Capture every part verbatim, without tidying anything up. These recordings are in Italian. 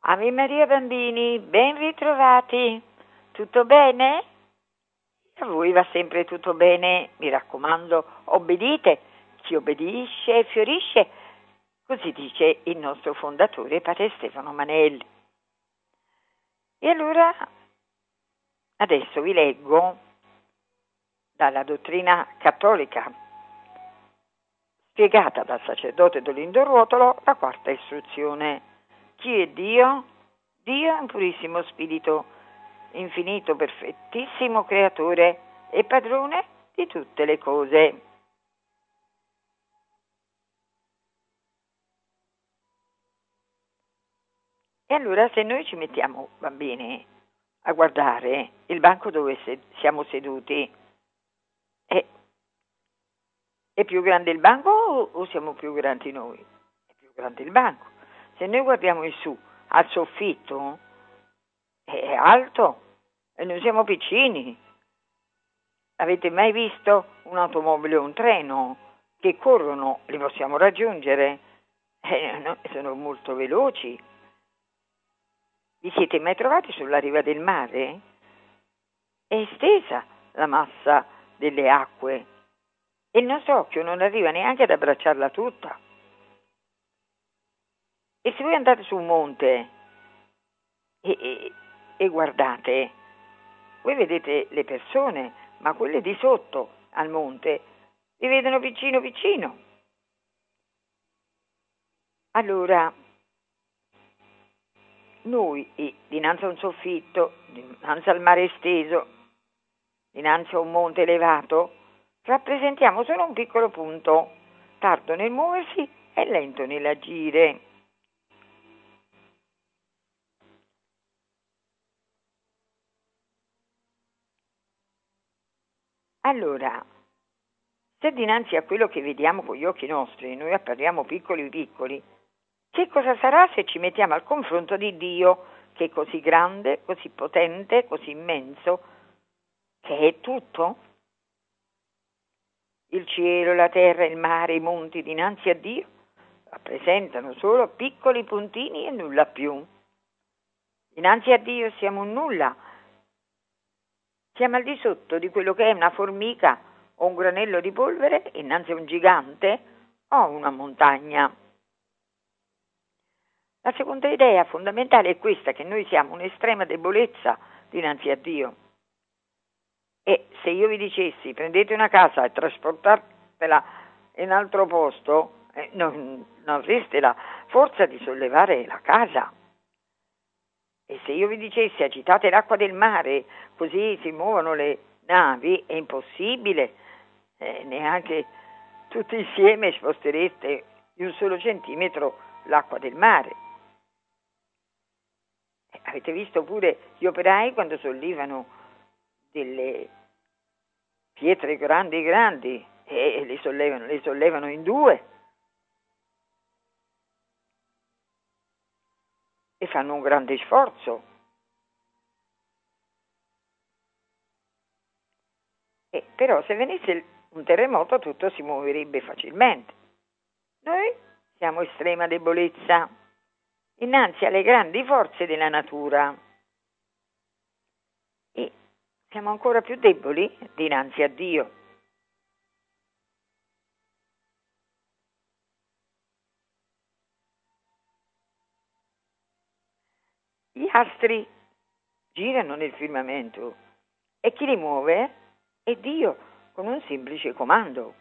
Ave Maria bambini, ben ritrovati. Tutto bene? A voi va sempre tutto bene? Mi raccomando, obbedite. Chi obbedisce fiorisce. Così dice il nostro fondatore padre Stefano Manelli. E allora adesso vi leggo dalla dottrina cattolica, spiegata dal sacerdote Dolindo Ruotolo, la quarta istruzione. Chi è Dio? Dio è un purissimo spirito, infinito, perfettissimo creatore e padrone di tutte le cose. E allora se noi ci mettiamo, bambini, a guardare il banco dove siamo seduti, è, è più grande il banco o siamo più grandi noi? È più grande il banco. Se noi guardiamo in su al soffitto, è alto e noi siamo piccini. Avete mai visto un'automobile o un treno che corrono? Li possiamo raggiungere? Eh, no, sono molto veloci. Vi siete mai trovati sulla riva del mare? È estesa la massa delle acque e il nostro occhio non arriva neanche ad abbracciarla tutta. E se voi andate su un monte e, e, e guardate, voi vedete le persone, ma quelle di sotto al monte vi vedono vicino vicino. Allora, noi dinanzi a un soffitto, dinanzi al mare esteso, dinanzi a un monte elevato, rappresentiamo solo un piccolo punto, tardo nel muoversi e lento nell'agire. Allora, se dinanzi a quello che vediamo con gli occhi nostri noi appariamo piccoli piccoli, che cosa sarà se ci mettiamo al confronto di Dio, che è così grande, così potente, così immenso, che è tutto? Il cielo, la terra, il mare, i monti dinanzi a Dio rappresentano solo piccoli puntini e nulla più. Dinanzi a Dio siamo un nulla. Siamo al di sotto di quello che è una formica o un granello di polvere innanzi a un gigante o una montagna. La seconda idea fondamentale è questa, che noi siamo un'estrema debolezza dinanzi a Dio. E se io vi dicessi prendete una casa e trasportatela in un altro posto, eh, non, non avreste la forza di sollevare la casa. E se io vi dicessi agitate l'acqua del mare, così si muovono le navi, è impossibile, eh, neanche tutti insieme spostereste di un solo centimetro l'acqua del mare. Eh, avete visto pure gli operai quando sollevano delle pietre grandi grandi e le sollevano, le sollevano in due e fanno un grande sforzo. E però se venisse un terremoto tutto si muoverebbe facilmente. Noi siamo estrema debolezza innanzi alle grandi forze della natura e siamo ancora più deboli dinanzi a Dio. Gli astri girano nel firmamento e chi li muove è Dio con un semplice comando.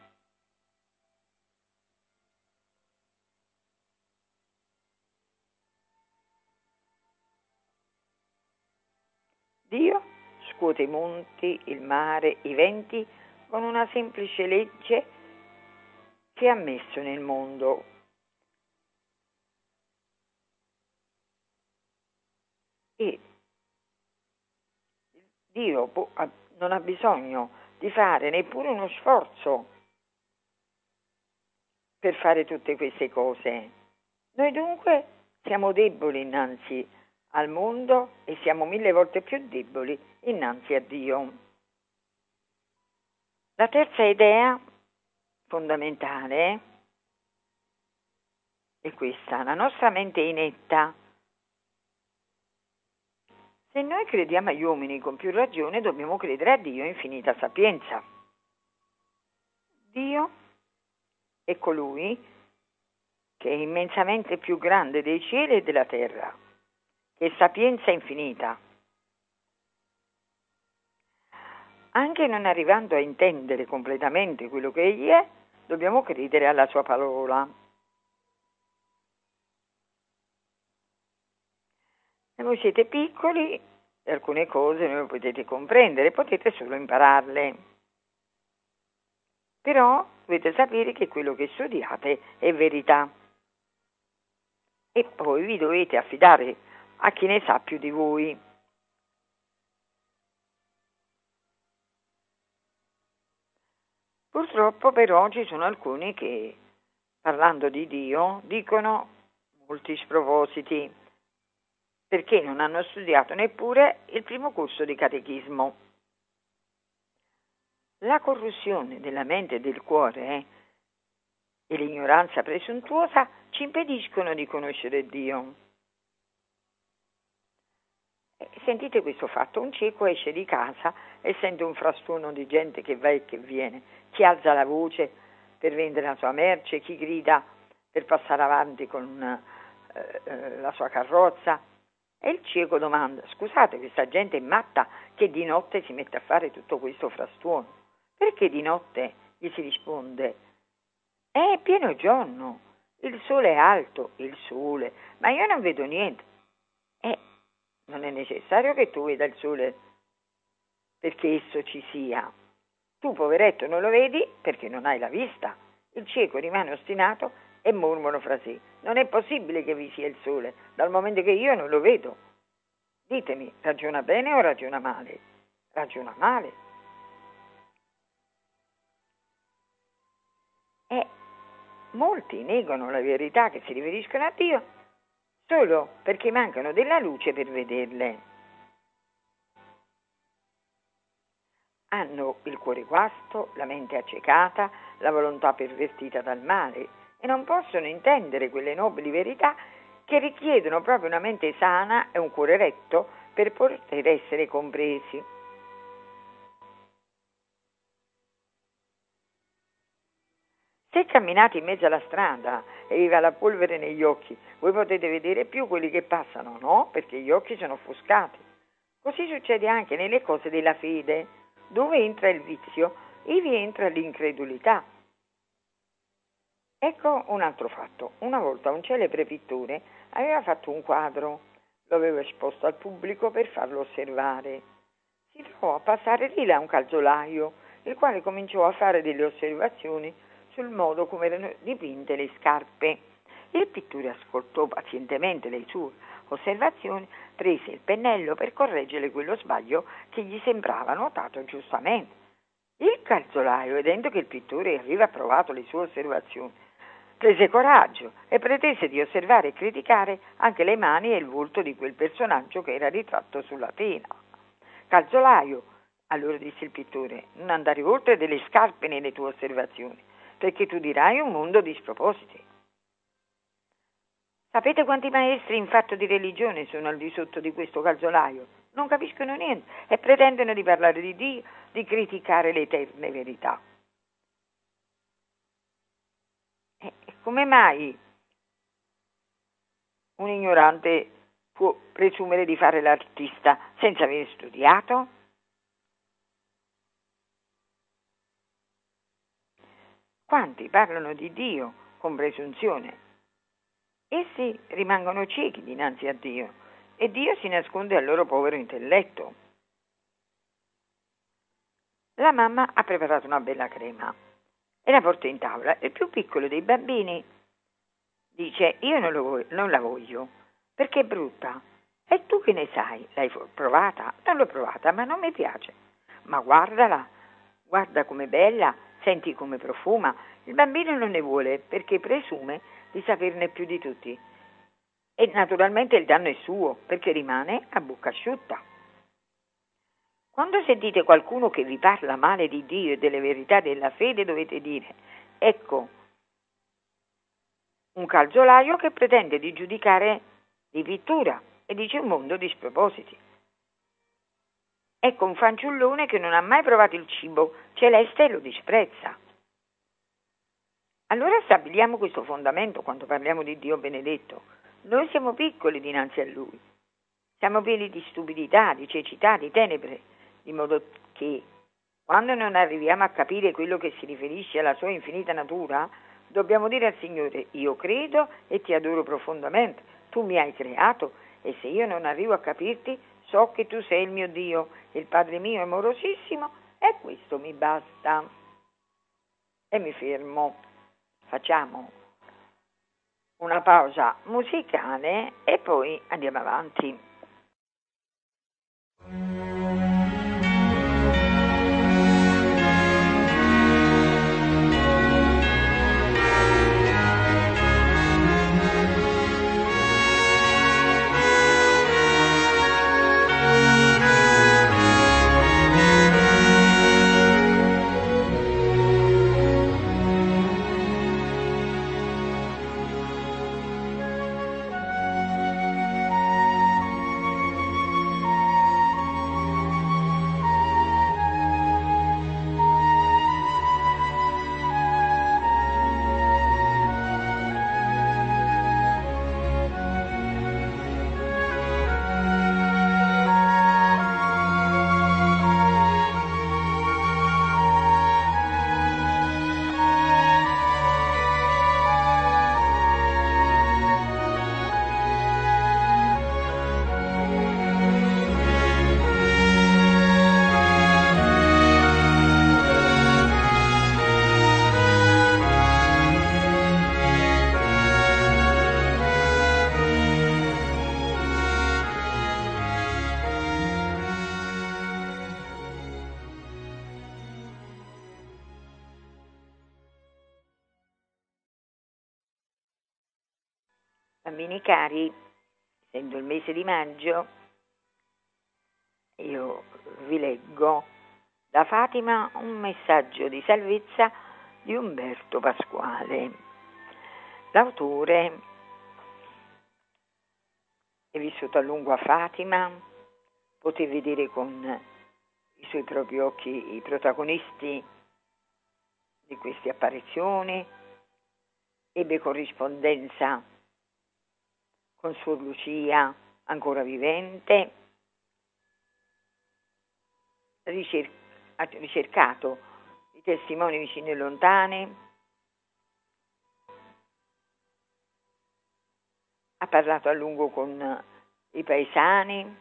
Dio scuote i monti, il mare, i venti con una semplice legge che ha messo nel mondo. E Dio non ha bisogno di fare neppure uno sforzo per fare tutte queste cose. Noi dunque siamo deboli innanzi al mondo e siamo mille volte più deboli innanzi a Dio. La terza idea fondamentale è questa: la nostra mente è inetta, Se noi crediamo agli uomini con più ragione, dobbiamo credere a Dio infinita sapienza. Dio è colui che è immensamente più grande dei cieli e della terra, che è sapienza infinita. Anche non arrivando a intendere completamente quello che Egli è, dobbiamo credere alla sua parola. E voi siete piccoli e alcune cose non le potete comprendere, potete solo impararle. Però dovete sapere che quello che studiate è verità. E poi vi dovete affidare a chi ne sa più di voi. Purtroppo però ci sono alcuni che, parlando di Dio, dicono molti spropositi, perché non hanno studiato neppure il primo corso di catechismo. La corruzione della mente e del cuore eh, e l'ignoranza presuntuosa ci impediscono di conoscere Dio. E sentite questo fatto, un cieco esce di casa e sente un frastuono di gente che va e che viene, chi alza la voce per vendere la sua merce, chi grida per passare avanti con eh, eh, la sua carrozza. E il cieco domanda: scusate, questa gente è matta che di notte si mette a fare tutto questo frastuono? Perché di notte gli si risponde: è pieno giorno, il sole è alto, il sole, ma io non vedo niente. Eh, non è necessario che tu veda il sole perché esso ci sia. Tu, poveretto, non lo vedi perché non hai la vista. Il cieco rimane ostinato e mormorano fra sé: non è possibile che vi sia il sole, dal momento che io non lo vedo. Ditemi, ragiona bene o ragiona male? Ragiona male. E molti negano la verità che si riferiscono a Dio solo perché mancano della luce per vederle. Hanno il cuore guasto, la mente accecata, la volontà pervertita dal male e non possono intendere quelle nobili verità che richiedono proprio una mente sana e un cuore retto per poter essere compresi. Se camminate in mezzo alla strada e vi va la polvere negli occhi, voi potete vedere più quelli che passano, no? Perché gli occhi sono offuscati. Così succede anche nelle cose della fede. Dove entra il vizio, ivi entra l'incredulità. Ecco un altro fatto. Una volta un celebre pittore aveva fatto un quadro, lo aveva esposto al pubblico per farlo osservare. Si trovò a passare di là un calzolaio, il quale cominciò a fare delle osservazioni sul modo come erano dipinte le scarpe. Il pittore ascoltò pazientemente le sue osservazioni, prese il pennello per correggere quello sbaglio che gli sembrava notato giustamente. Il calzolaio, vedendo che il pittore aveva approvato le sue osservazioni, prese coraggio e pretese di osservare e criticare anche le mani e il volto di quel personaggio che era ritratto sulla tela. Calzolaio, allora disse il pittore, non andare oltre delle scarpe nelle tue osservazioni, perché tu dirai un mondo di spropositi. Sapete quanti maestri in fatto di religione sono al di sotto di questo calzolaio? Non capiscono niente e pretendono di parlare di Dio, di criticare le eterne verità. E come mai un ignorante può presumere di fare l'artista senza aver studiato? Quanti parlano di Dio con presunzione? Essi rimangono ciechi dinanzi a Dio e Dio si nasconde al loro povero intelletto. La mamma ha preparato una bella crema e la porta in tavola. Il più piccolo dei bambini dice: io non, lo voglio, non la voglio perché è brutta. E tu che ne sai? L'hai provata? Non l'ho provata, ma non mi piace. Ma guardala, guarda com'è bella, senti come profuma. Il bambino non ne vuole perché presume di saperne più di tutti. E naturalmente il danno è suo, perché rimane a bocca asciutta. Quando sentite qualcuno che vi parla male di Dio e delle verità della fede, dovete dire: ecco un calzolaio che pretende di giudicare di pittura e dice un mondo di spropositi. Ecco un fanciullone che non ha mai provato il cibo celeste e lo disprezza. Allora stabiliamo questo fondamento quando parliamo di Dio benedetto. Noi siamo piccoli dinanzi a Lui, siamo pieni di stupidità, di cecità, di tenebre, di modo che quando non arriviamo a capire quello che si riferisce alla sua infinita natura, dobbiamo dire al Signore: io credo e ti adoro profondamente, tu mi hai creato e se io non arrivo a capirti, so che tu sei il mio Dio, il Padre mio amorosissimo, e questo mi basta. E mi fermo. Facciamo una pausa musicale e poi andiamo avanti. Bambini cari, essendo il mese di maggio, io vi leggo da Fatima un messaggio di salvezza di Umberto Pasquale. L'autore è vissuto a lungo a Fatima, poté vedere con i suoi propri occhi i protagonisti di queste apparizioni, ebbe corrispondenza con Suor Lucia, ancora vivente, ricer- ha ricercato i testimoni vicini e lontani, ha parlato a lungo con i paesani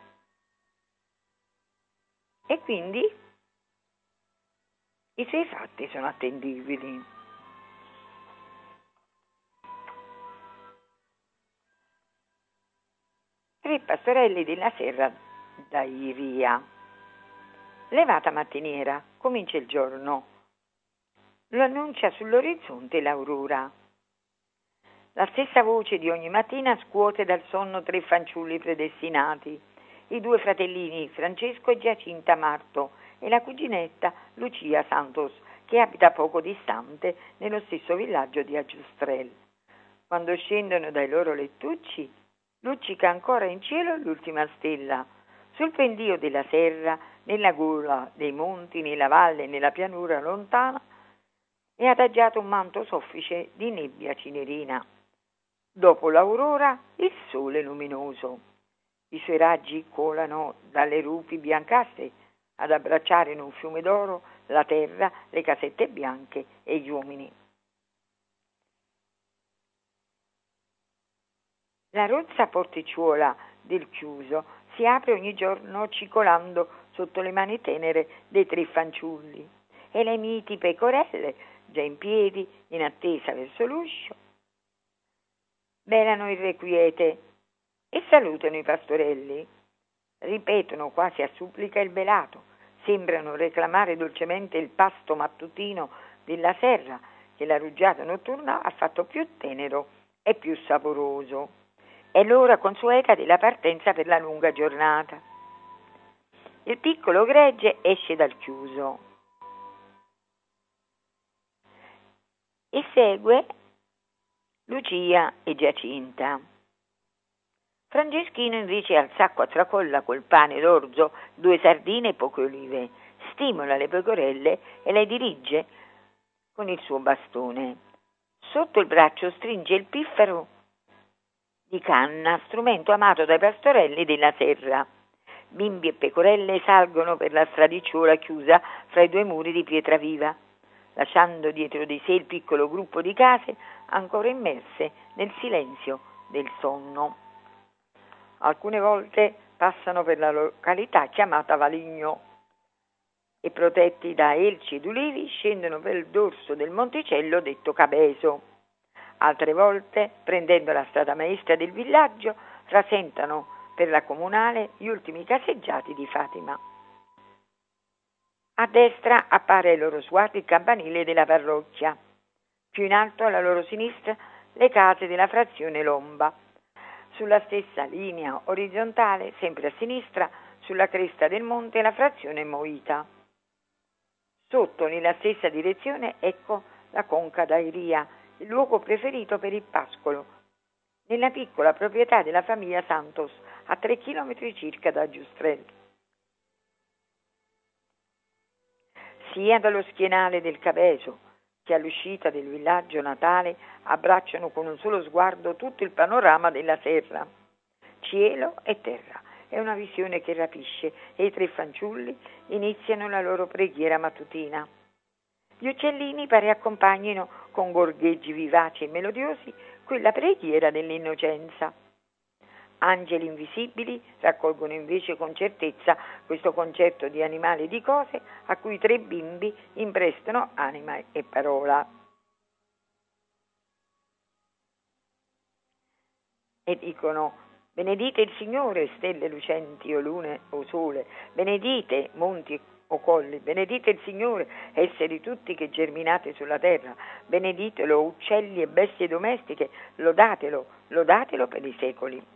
e quindi i suoi fatti sono attendibili. Tre pastorelli della serra da Iria. Levata mattiniera, comincia il giorno. Lo annuncia sull'orizzonte l'aurora. La stessa voce di ogni mattina scuote dal sonno tre fanciulli predestinati, i due fratellini Francesco e Giacinta Marto e la cuginetta Lucia Santos, che abita poco distante nello stesso villaggio di Aggiustrel. Quando scendono dai loro lettucci, luccica ancora in cielo l'ultima stella. Sul pendio della serra, nella gola dei monti, nella valle e nella pianura lontana, è adagiato un manto soffice di nebbia cinerina. Dopo l'aurora, il sole luminoso. I suoi raggi colano dalle rupi biancastre ad abbracciare in un fiume d'oro la terra, le casette bianche e gli uomini. La rozza porticciuola del chiuso si apre ogni giorno cicolando sotto le mani tenere dei tre fanciulli e le miti pecorelle, già in piedi, in attesa verso l'uscio, belano irrequiete e salutano i pastorelli. Ripetono quasi a supplica il belato, sembrano reclamare dolcemente il pasto mattutino della serra che la rugiada notturna ha fatto più tenero e più saporoso. È l'ora consueta della partenza per la lunga giornata. Il piccolo gregge esce dal chiuso e segue Lucia e Giacinta. Franceschino invece al sacco a tracolla col pane d'orzo, due sardine e poche olive, stimola le pecorelle e le dirige con il suo bastone. Sotto il braccio stringe il piffero di canna, strumento amato dai pastorelli della serra. Bimbi e pecorelle salgono per la stradicciuola chiusa fra i due muri di pietra viva, lasciando dietro di sé il piccolo gruppo di case ancora immerse nel silenzio del sonno. Alcune volte passano per la località chiamata Valigno e, protetti da elci ed ulivi, scendono per il dorso del monticello detto Cabeso. Altre volte, prendendo la strada maestra del villaggio, rasentano per la comunale gli ultimi caseggiati di Fatima. A destra appare ai loro sguardi il campanile della parrocchia, più in alto alla loro sinistra le case della frazione Lomba. Sulla stessa linea orizzontale, sempre a sinistra, sulla cresta del monte, la frazione Moita. Sotto, nella stessa direzione, ecco la conca d'Airia, il luogo preferito per il pascolo, nella piccola proprietà della famiglia Santos, a tre chilometri circa da Giustrelli. Sia dallo schienale del Cabeso che all'uscita del villaggio natale abbracciano con un solo sguardo tutto il panorama della serra, cielo e terra. È una visione che rapisce e i tre fanciulli iniziano la loro preghiera mattutina. Gli uccellini pare accompagnino con gorgheggi vivaci e melodiosi quella preghiera dell'innocenza. Angeli invisibili raccolgono invece con certezza questo concerto di animali e di cose a cui i tre bimbi imprestano anima e parola. E dicono: benedite il Signore, stelle lucenti o lune o sole, benedite monti o colli, benedite il Signore, esseri tutti che germinate sulla terra, beneditelo uccelli e bestie domestiche, lodatelo, lodatelo per i secoli.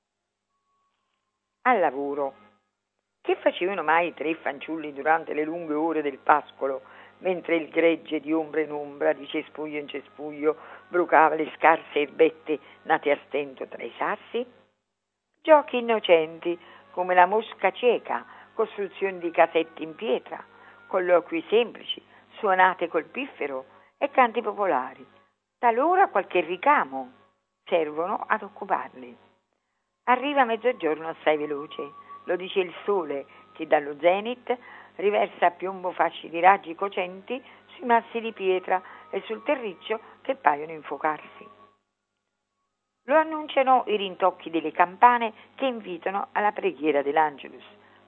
Al lavoro. Che facevano mai i tre fanciulli durante le lunghe ore del pascolo, mentre il gregge di ombra in ombra, di cespuglio in cespuglio, brucava le scarse erbette nate a stento tra i sassi? Giochi innocenti, come la mosca cieca, costruzioni di casetti in pietra, colloqui semplici, suonate col piffero e canti popolari. Talora qualche ricamo servono ad occuparli. Arriva mezzogiorno assai veloce, lo dice il sole che dallo zenit riversa a piombo fasci di raggi cocenti sui massi di pietra e sul terriccio che paiono infuocarsi. Lo annunciano i rintocchi delle campane che invitano alla preghiera dell'Angelus.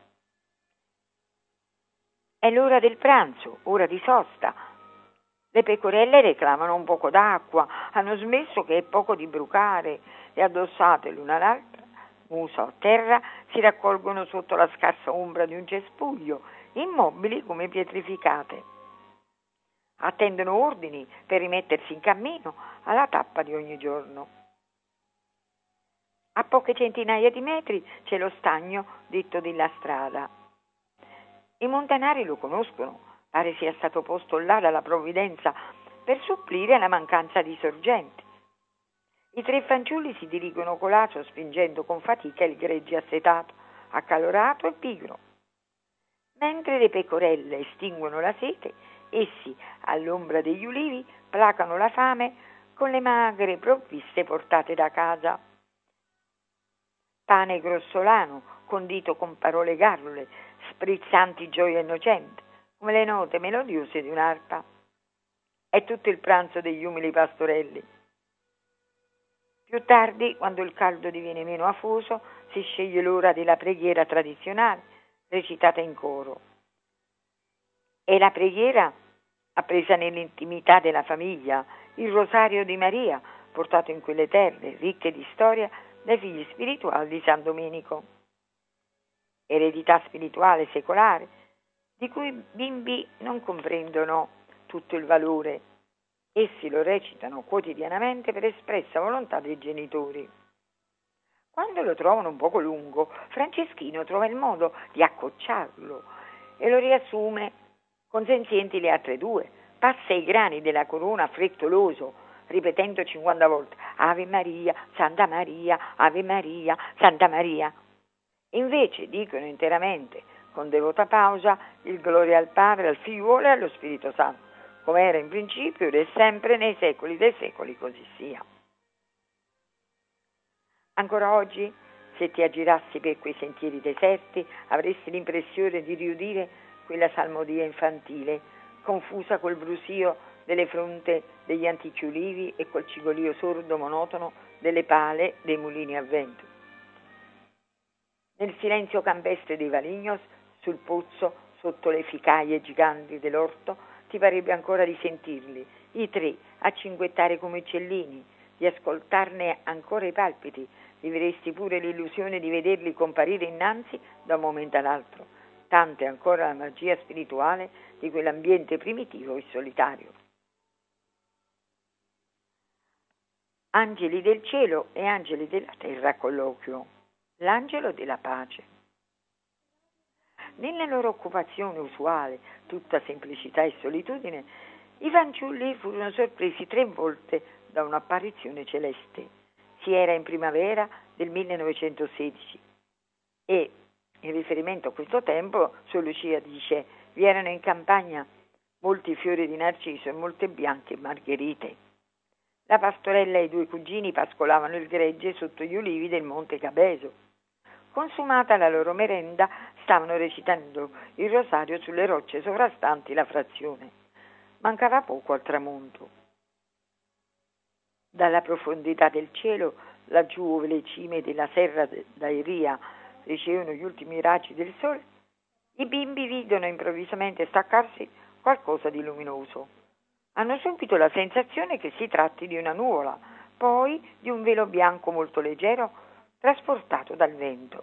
È l'ora del pranzo, ora di sosta. Le pecorelle reclamano un poco d'acqua, hanno smesso che è poco di brucare e, addossate l'una all'altra, muso a terra, si raccolgono sotto la scarsa ombra di un cespuglio, immobili come pietrificate. Attendono ordini per rimettersi in cammino alla tappa di ogni giorno. A poche centinaia di metri c'è lo stagno detto della strada. I montanari lo conoscono, pare sia stato posto là dalla provvidenza per supplire alla mancanza di sorgenti. I tre fanciulli si dirigono colato spingendo con fatica il gregge assetato, accalorato e pigro. Mentre le pecorelle estinguono la sete, essi, all'ombra degli ulivi, placano la fame con le magre provviste portate da casa. Pane grossolano, condito con parole garrule, sprizzanti gioia innocente, come le note melodiose di un'arpa. È tutto il pranzo degli umili pastorelli. Più tardi, quando il caldo diviene meno afoso, si sceglie l'ora della preghiera tradizionale, recitata in coro. È la preghiera appresa nell'intimità della famiglia, il rosario di Maria, portato in quelle terre ricche di storia dai figli spirituali di San Domenico. Eredità spirituale secolare, di cui i bimbi non comprendono tutto il valore. Essi lo recitano quotidianamente per espressa volontà dei genitori. Quando lo trovano un poco lungo, Franceschino trova il modo di accorciarlo e lo riassume consenzienti le altre due. Passa i grani della corona frettoloso, ripetendo cinquanta volte Ave Maria, Santa Maria, Ave Maria, Santa Maria. Invece dicono interamente, con devota pausa, il gloria al Padre, al Figliuolo e allo Spirito Santo, come era in principio ed è sempre nei secoli dei secoli, così sia. Ancora oggi, se ti aggirassi per quei sentieri deserti, avresti l'impressione di riudire quella salmodia infantile, confusa col brusio delle fronte degli antichi ulivi e col cigolio sordo monotono delle pale dei mulini a vento. Nel silenzio campestre dei Valignos, sul pozzo, sotto le ficaie giganti dell'orto, ti parebbe ancora di sentirli, i tre, a cinguettare come uccellini, di ascoltarne ancora i palpiti, vivresti pure l'illusione di vederli comparire innanzi da un momento all'altro. Tanta è ancora la magia spirituale di quell'ambiente primitivo e solitario. Angeli del cielo e angeli della terra a colloquio. L'angelo della pace. Nella loro occupazione usuale, tutta semplicità e solitudine, i fanciulli furono sorpresi tre volte da un'apparizione celeste. Si era in primavera del millenovecentosedici e, in riferimento a questo tempo, Sor Lucia dice, vi erano in campagna molti fiori di narciso e molte bianche margherite. La pastorella e i due cugini pascolavano il gregge sotto gli ulivi del monte Cabeso. Consumata la loro merenda, stavano recitando il rosario sulle rocce sovrastanti la frazione. Mancava poco al tramonto. Dalla profondità del cielo, laggiù ove le cime della serra d'Airia ricevono gli ultimi raggi del sole, i bimbi vedono improvvisamente staccarsi qualcosa di luminoso. Hanno subito la sensazione che si tratti di una nuvola, poi di un velo bianco molto leggero trasportato dal vento.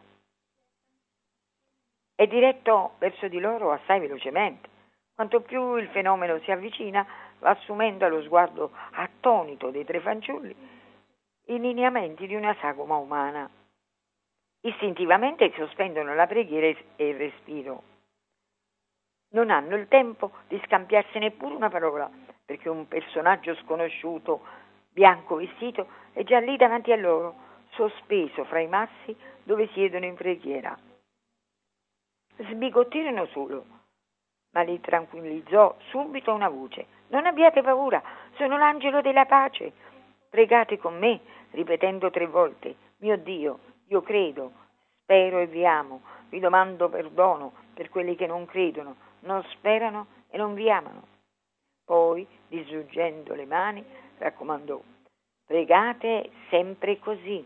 È diretto verso di loro assai velocemente. Quanto più il fenomeno si avvicina, va assumendo allo sguardo attonito dei tre fanciulli i lineamenti di una sagoma umana. Istintivamente sospendono la preghiera e il respiro. Non hanno il tempo di scambiarsi neppure una parola, perché un personaggio sconosciuto, bianco vestito, è già lì davanti a loro, sospeso fra i massi dove siedono in preghiera. Sbigottirono solo, ma li tranquillizzò subito una voce. Non abbiate paura, sono l'angelo della pace. Pregate con me, ripetendo tre volte, mio Dio, io credo, spero e vi amo, vi domando perdono per quelli che non credono, non sperano e non vi amano. Poi, disgiungendo le mani, raccomandò, pregate sempre così.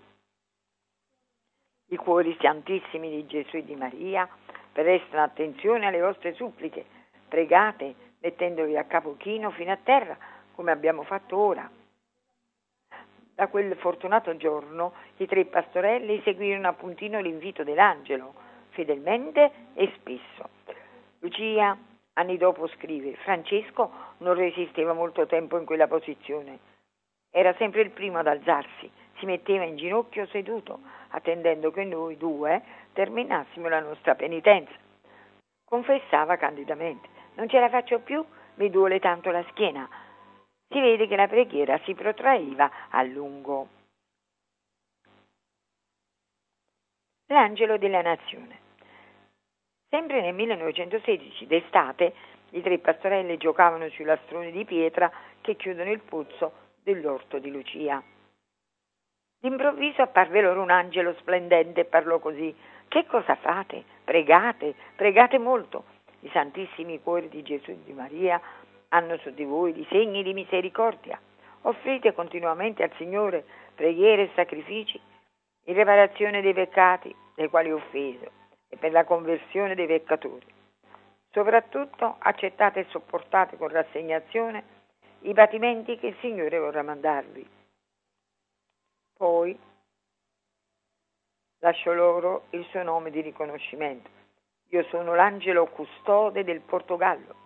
I cuori santissimi di Gesù e di Maria prestano attenzione alle vostre suppliche, pregate mettendovi a capo chino fino a terra, come abbiamo fatto ora. Da quel fortunato giorno i tre pastorelli seguirono appuntino l'invito dell'angelo, fedelmente e spesso. Lucia, anni dopo, scrive, Francesco non resisteva molto tempo in quella posizione. Era sempre il primo ad alzarsi, si metteva in ginocchio seduto, attendendo che noi due terminassimo la nostra penitenza. Confessava candidamente, non ce la faccio più, mi duole tanto la schiena. Si vede che la preghiera si protraeva a lungo. L'angelo della nazione. Sempre nel millenovecentosedici, d'estate, i tre pastorelli giocavano sui lastroni di pietra che chiudono il pozzo dell'orto di Lucia. D'improvviso apparve loro un angelo splendente e parlò così: che cosa fate? Pregate, pregate molto. I santissimi cuori di Gesù e di Maria hanno su di voi di segni di misericordia. Offrite continuamente al Signore preghiere e sacrifici in riparazione dei peccati dei quali offeso e per la conversione dei peccatori. Soprattutto accettate e sopportate con rassegnazione i patimenti che il Signore vorrà mandarvi. Poi lascio loro il suo nome di riconoscimento. Io sono l'angelo custode del Portogallo.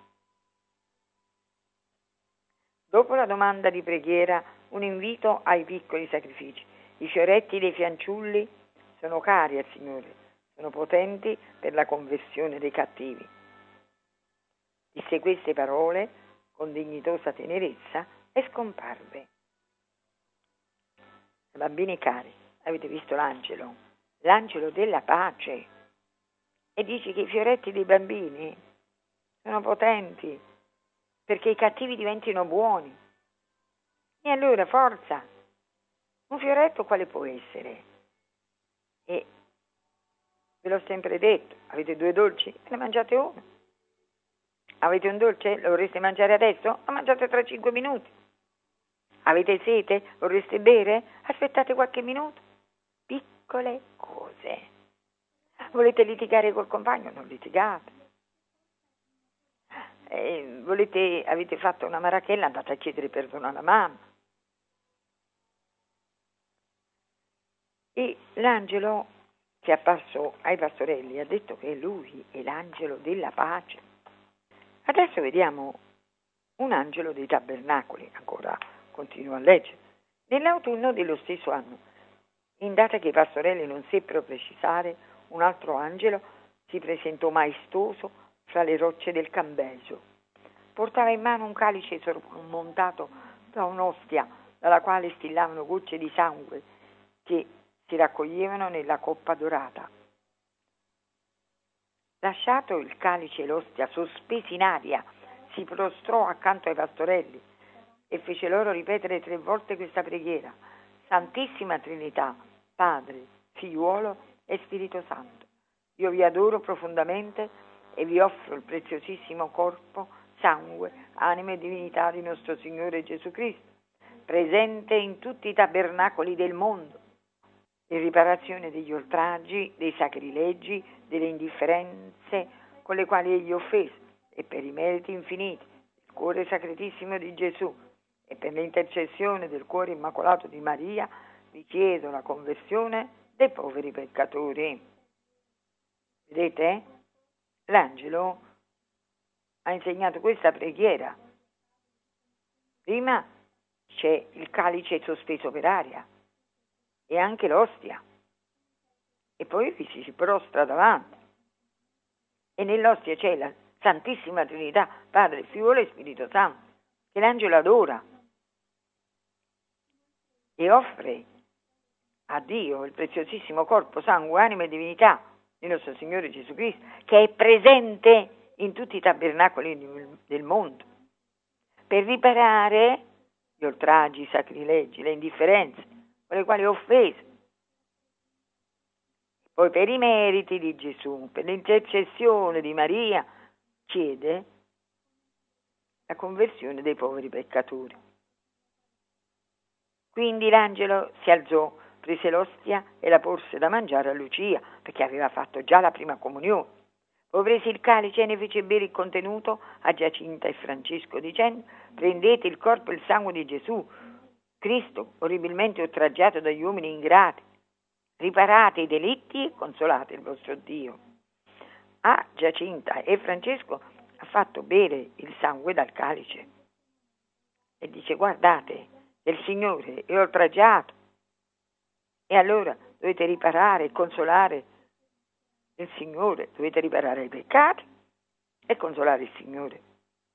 Dopo la domanda di preghiera, un invito ai piccoli sacrifici. I fioretti dei fanciulli sono cari al Signore, sono potenti per la conversione dei cattivi. Disse queste parole con dignitosa tenerezza e scomparve. Bambini cari, avete visto l'angelo? L'angelo della pace. E dice che i fioretti dei bambini sono potenti perché i cattivi diventino buoni. E allora, forza! Un fioretto quale può essere? E ve l'ho sempre detto, avete due dolci? Ne mangiate uno. Avete un dolce? Lo vorreste mangiare adesso? Lo mangiate tra cinque minuti. Avete sete? Vorreste bere? Aspettate qualche minuto. Piccole cose. Volete litigare col compagno? Non litigate. Eh, volete, avete fatto una marachella? Andate a chiedere perdono alla mamma. E l'angelo che è apparso ai pastorelli ha detto che lui è l'angelo della pace. Adesso vediamo un angelo dei tabernacoli, ancora continuo a leggere. Nell'autunno dello stesso anno, in data che i pastorelli non seppero precisare, un altro angelo si presentò maestoso fra le rocce del Cambeso. Portava in mano un calice sormontato da un'ostia, dalla quale stillavano gocce di sangue che si raccoglievano nella coppa dorata. Lasciato il calice e l'ostia sospesi in aria, si prostrò accanto ai pastorelli e fece loro ripetere tre volte questa preghiera: Santissima Trinità, Padre, Figliuolo e Spirito Santo, io vi adoro profondamente e vi offro il preziosissimo corpo, sangue, anima e divinità di nostro Signore Gesù Cristo, presente in tutti i tabernacoli del mondo, in riparazione degli oltraggi, dei sacrilegi, delle indifferenze con le quali egli offese, e per i meriti infiniti del cuore sacratissimo di Gesù e per l'intercessione del cuore immacolato di Maria, vi chiedo la conversione dei poveri peccatori. Vedete? L'angelo ha insegnato questa preghiera. Prima c'è il calice sospeso per aria e anche l'ostia, e poi vi si prostra davanti, e nell'ostia c'è la Santissima Trinità, Padre, Figlio e Spirito Santo, che l'angelo adora e offre a Dio il preziosissimo corpo, sangue, anima e divinità di nostro Signore Gesù Cristo, che è presente in tutti i tabernacoli del mondo, per riparare gli oltraggi, i sacrilegi, le indifferenze con le quali è offeso. Poi per i meriti di Gesù, per l'intercessione di Maria, chiede la conversione dei poveri peccatori. Quindi l'angelo si alzò, prese l'ostia e la porse da mangiare a Lucia, perché aveva fatto già la prima comunione. Poi prese il calice e ne fece bere il contenuto a Giacinta e Francesco, dicendo: prendete il corpo e il sangue di Gesù, Cristo, orribilmente oltraggiato dagli uomini ingrati. Riparate i delitti e consolate il vostro Dio. A Giacinta e Francesco ha fatto bere il sangue dal calice e dice: guardate, il Signore è oltraggiato, e allora dovete riparare e consolare il Signore, dovete riparare i peccati e consolare il Signore.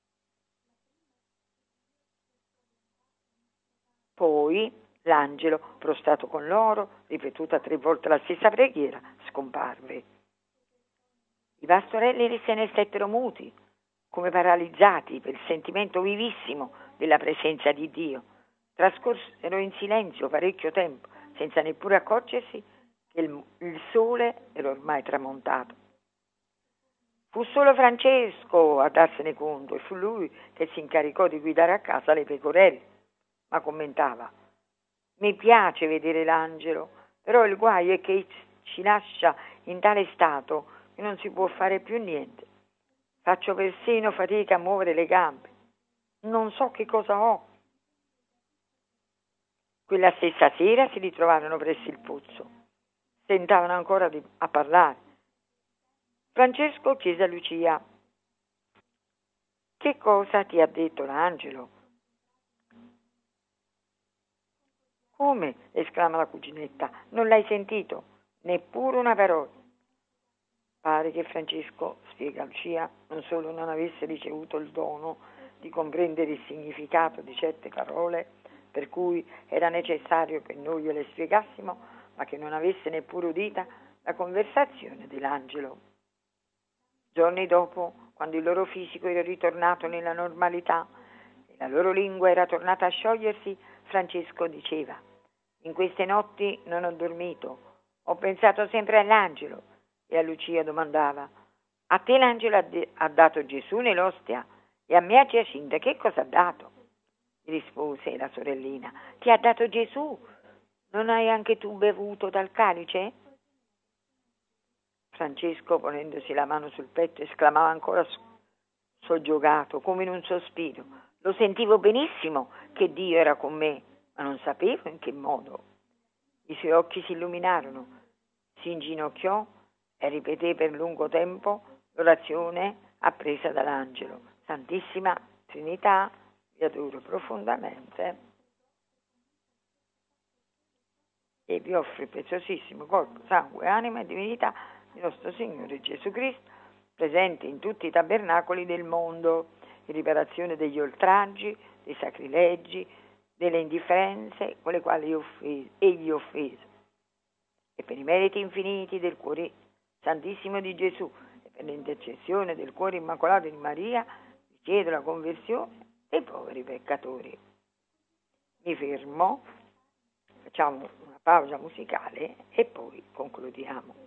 Poi l'angelo, prostrato con loro, ripetuta tre volte la stessa preghiera, scomparve. I pastorelli se ne stettero muti, come paralizzati per il sentimento vivissimo della presenza di Dio. Trascorsero in silenzio parecchio tempo, senza neppure accorgersi che il, il sole era ormai tramontato. Fu solo Francesco a darsene conto, e fu lui che si incaricò di guidare a casa le pecorelle, ma commentava: mi piace vedere l'angelo, però il guaio è che ci lascia in tale stato che non si può fare più niente. Faccio persino fatica a muovere le gambe. Non so che cosa ho. Quella stessa sera si ritrovarono presso il pozzo. Tentavano ancora di, a parlare. Francesco chiese a Lucia: che cosa ti ha detto l'angelo? Come? Esclama la cuginetta. Non l'hai sentito? Neppure una parola. Pare che Francesco, spiega Lucia, non solo non avesse ricevuto il dono di comprendere il significato di certe parole, per cui era necessario che noi gliele spiegassimo, ma che non avesse neppure udita la conversazione dell'angelo. Giorni dopo, quando il loro fisico era ritornato nella normalità e la loro lingua era tornata a sciogliersi, Francesco diceva: in queste notti non ho dormito, ho pensato sempre all'angelo. E a Lucia domandava: a te l'angelo ha, de- ha dato Gesù nell'ostia? E a me a Giacinta che cosa ha dato? Rispose la sorellina: ti ha dato Gesù. Non hai anche tu bevuto dal calice? Francesco, ponendosi la mano sul petto, esclamava ancora soggiogato, come in un sospiro: lo sentivo benissimo che Dio era con me, ma non sapevo in che modo. I suoi occhi si illuminarono, si inginocchiò e ripeté per lungo tempo l'orazione appresa dall'angelo: Santissima Trinità, vi adoro profondamente e vi offro il preziosissimo corpo, sangue, anima e divinità di nostro Signore Gesù Cristo, presente in tutti i tabernacoli del mondo, in riparazione degli oltraggi, dei sacrilegi, delle indifferenze con le quali egli offeso, e per i meriti infiniti del cuore santissimo di Gesù e per l'intercessione del cuore immacolato di Maria, vi chiedo la conversione dei poveri peccatori. Mi fermo, facciamo una pausa musicale e poi concludiamo.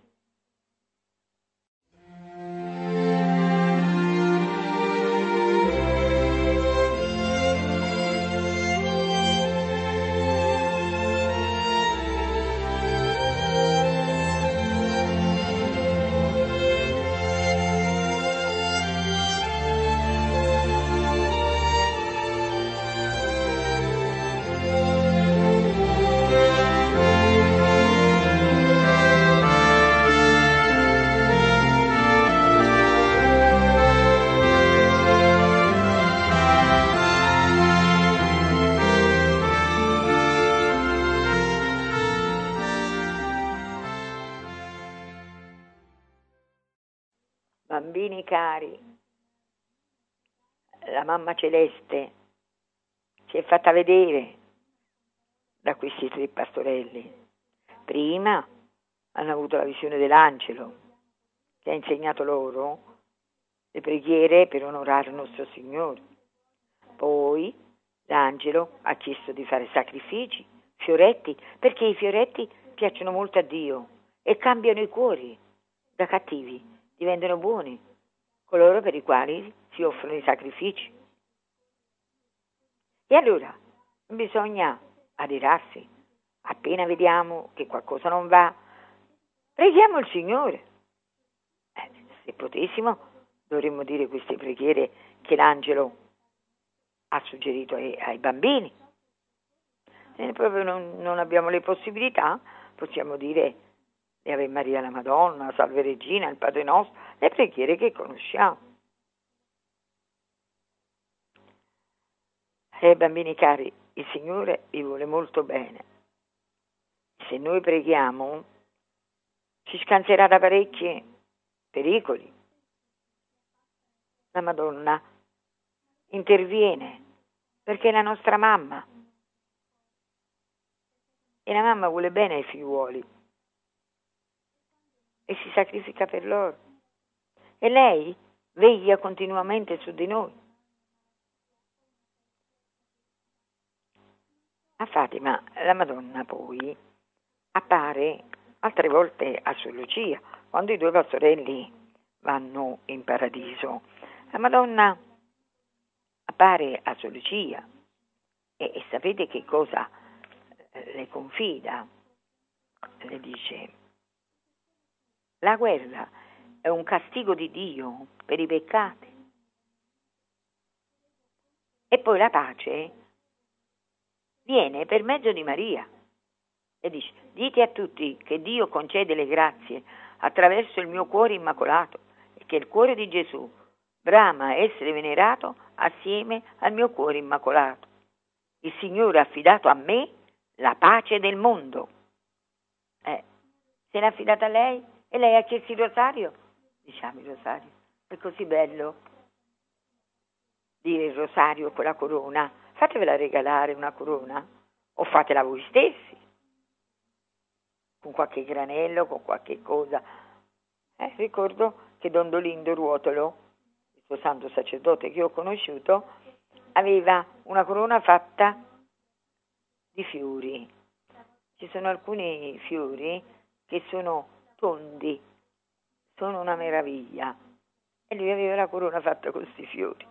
Bambini cari, la mamma celeste si è fatta vedere da questi tre pastorelli. Prima hanno avuto la visione dell'angelo che ha insegnato loro le preghiere per onorare il nostro Signore. Poi l'angelo ha chiesto di fare sacrifici, fioretti, perché i fioretti piacciono molto a Dio e cambiano i cuori da cattivi. Diventano buoni coloro per i quali si offrono i sacrifici. E allora bisogna adirarsi. Appena vediamo che qualcosa non va, preghiamo il Signore. Eh, se potessimo, dovremmo dire queste preghiere che l'angelo ha suggerito ai, ai bambini. Se proprio non, non abbiamo le possibilità, possiamo dire le Ave Maria la Madonna, Salve Regina, il Padre Nostro, le preghiere che conosciamo. E bambini cari, il Signore vi vuole molto bene. Se noi preghiamo, ci scanserà da parecchi pericoli. La Madonna interviene perché è la nostra mamma. E la mamma vuole bene ai figliuoli e si sacrifica per loro. E lei veglia continuamente su di noi. A Fatima la Madonna poi appare altre volte a Sor Lucia, quando i due pastorelli vanno in paradiso. La Madonna appare a Sor Lucia e, e sapete che cosa le confida? Le dice: la guerra è un castigo di Dio per i peccati. E poi la pace viene per mezzo di Maria. E dice: dite a tutti che Dio concede le grazie attraverso il mio cuore immacolato e che il cuore di Gesù brama essere venerato assieme al mio cuore immacolato. Il Signore ha affidato a me la pace del mondo. Eh, se l'ha affidata a lei e lei ha chiesto il rosario, diciamo il rosario. È così bello dire il rosario con la corona. Fatevela regalare una corona o fatela voi stessi, con qualche granello, con qualche cosa. Eh, ricordo che Don Dolindo Ruotolo, il suo santo sacerdote che ho conosciuto, aveva una corona fatta di fiori. Ci sono alcuni fiori che sono tondi, sono una meraviglia, e lui aveva la corona fatta con questi fiori.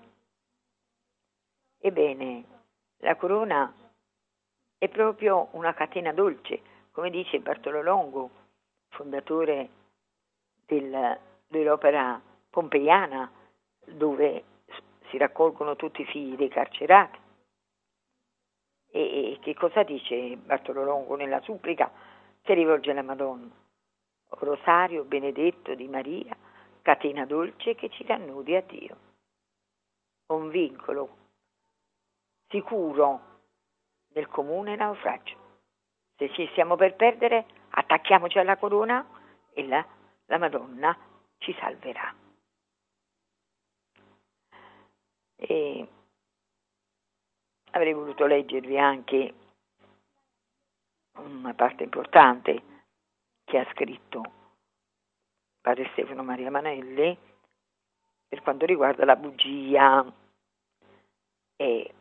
Ebbene, la corona è proprio una catena dolce, come dice Bartolo Longo, fondatore del, dell'opera pompeiana, dove si raccolgono tutti i figli dei carcerati. E, e che cosa dice Bartolo Longo nella supplica che rivolge alla Madonna? Rosario benedetto di Maria, catena dolce che ci rannudi a Dio. Un vincolo sicuro nel comune naufragio. Se ci siamo per perdere, attacchiamoci alla corona e la, la Madonna ci salverà. E avrei voluto leggervi anche una parte importante che ha scritto padre Stefano Maria Manelli per quanto riguarda la bugia, e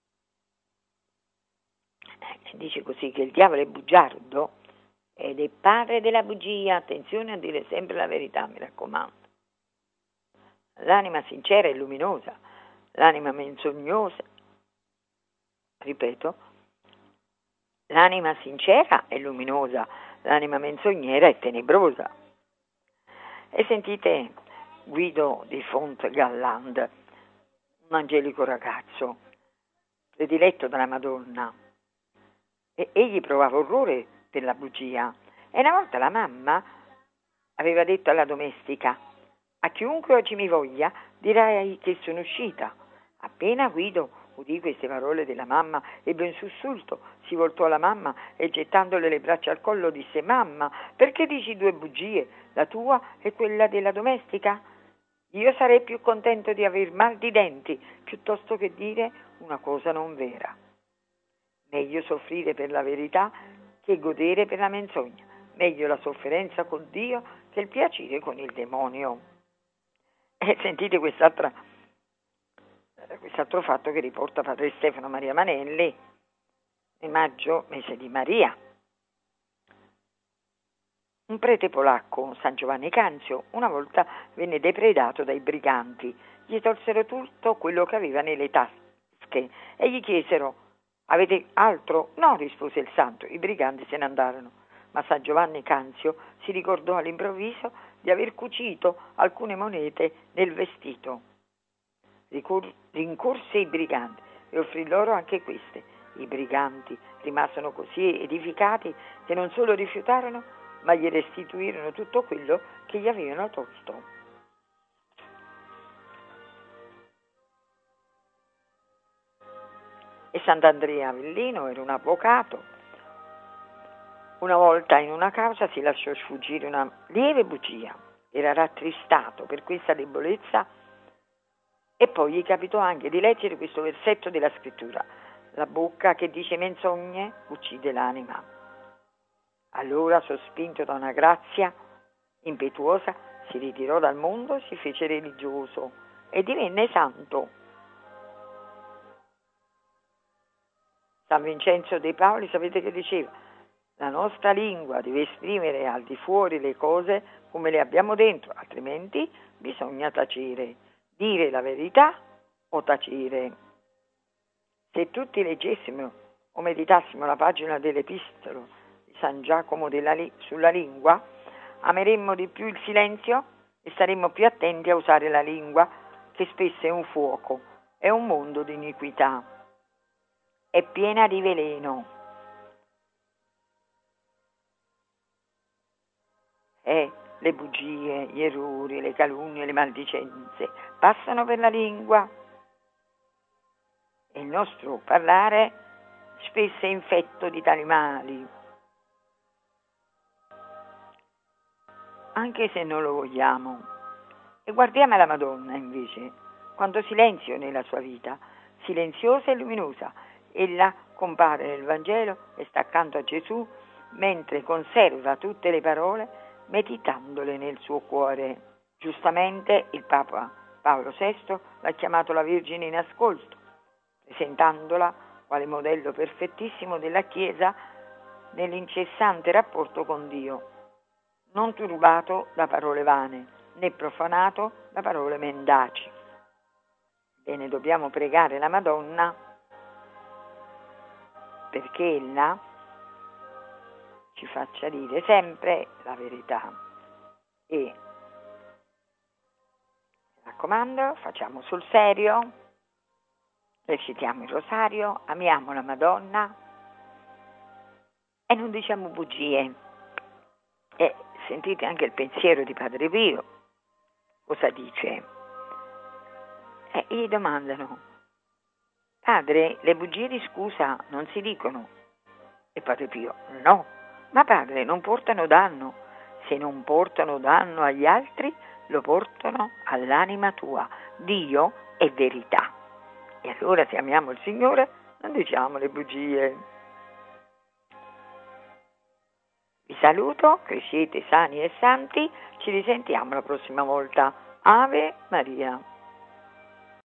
dice così che il diavolo è bugiardo ed è padre della bugia. Attenzione a dire sempre la verità, mi raccomando. L'anima sincera è luminosa, l'anima menzognosa, ripeto, l'anima sincera è luminosa, l'anima menzognera è tenebrosa. E sentite Guido di Fontgalland, un angelico ragazzo, prediletto dalla Madonna, e egli provava orrore per la bugia. E una volta la mamma aveva detto alla domestica: a chiunque oggi mi voglia dirai che sono uscita. Appena Guido udì queste parole della mamma, ebbe un sussulto, si voltò alla mamma e gettandole le braccia al collo disse: mamma, perché dici due bugie, la tua e quella della domestica? Io sarei più contento di aver mal di denti piuttosto che dire una cosa non vera. Meglio soffrire per la verità che godere per la menzogna. Meglio la sofferenza con Dio che il piacere con il demonio. E sentite quest'altra, quest'altro fatto che riporta padre Stefano Maria Manelli nel maggio, mese di Maria. Un prete polacco, San Giovanni Canzio, una volta venne depredato dai briganti. Gli tolsero tutto quello che aveva nelle tasche e gli chiesero: avete altro? No, rispose il santo. I briganti se ne andarono, ma San Giovanni Canzio si ricordò all'improvviso di aver cucito alcune monete nel vestito. Ricor- rincorse i briganti e offrì loro anche queste. I briganti rimasero così edificati che non solo rifiutarono, ma gli restituirono tutto quello che gli avevano tolto. E Sant'Andrea Avellino era un avvocato. Una volta in una causa si lasciò sfuggire una lieve bugia. Era rattristato per questa debolezza e poi gli capitò anche di leggere questo versetto della scrittura: la bocca che dice menzogne uccide l'anima. Allora, sospinto da una grazia impetuosa, si ritirò dal mondo, si fece religioso e divenne santo. San Vincenzo de Paoli, sapete che diceva? La nostra lingua deve esprimere al di fuori le cose come le abbiamo dentro, altrimenti bisogna tacere, dire la verità o tacere. Se tutti leggessimo o meditassimo la pagina dell'Epistolo di San Giacomo della, sulla lingua, ameremmo di più il silenzio e saremmo più attenti a usare la lingua, che spesso è un fuoco, è un mondo di iniquità, è piena di veleno. E le bugie, gli errori, le calunnie, le maldicenze passano per la lingua e il nostro parlare spesso è infetto di tali mali, anche se non lo vogliamo. E guardiamo la Madonna invece, quanto silenzio nella sua vita, silenziosa e luminosa. Ella compare nel Vangelo e sta accanto a Gesù mentre conserva tutte le parole meditandole nel suo cuore. Giustamente il Papa Paolo sesto l'ha chiamato la Vergine in ascolto, presentandola quale modello perfettissimo della Chiesa nell'incessante rapporto con Dio, non turbato da parole vane, né profanato da parole mendaci. Bene, dobbiamo pregare la Madonna perché ella ci faccia dire sempre la verità. E mi raccomando, facciamo sul serio, recitiamo il rosario, amiamo la Madonna e non diciamo bugie. E sentite anche il pensiero di Padre Pio, cosa dice? E gli domandano: padre, le bugie di scusa non si dicono? E Padre Pio: no, ma padre, non portano danno. Se non portano danno agli altri, lo portano all'anima tua. Dio è verità. E allora, se amiamo il Signore, non diciamo le bugie. Vi saluto, crescete sani e santi, ci risentiamo la prossima volta. Ave Maria.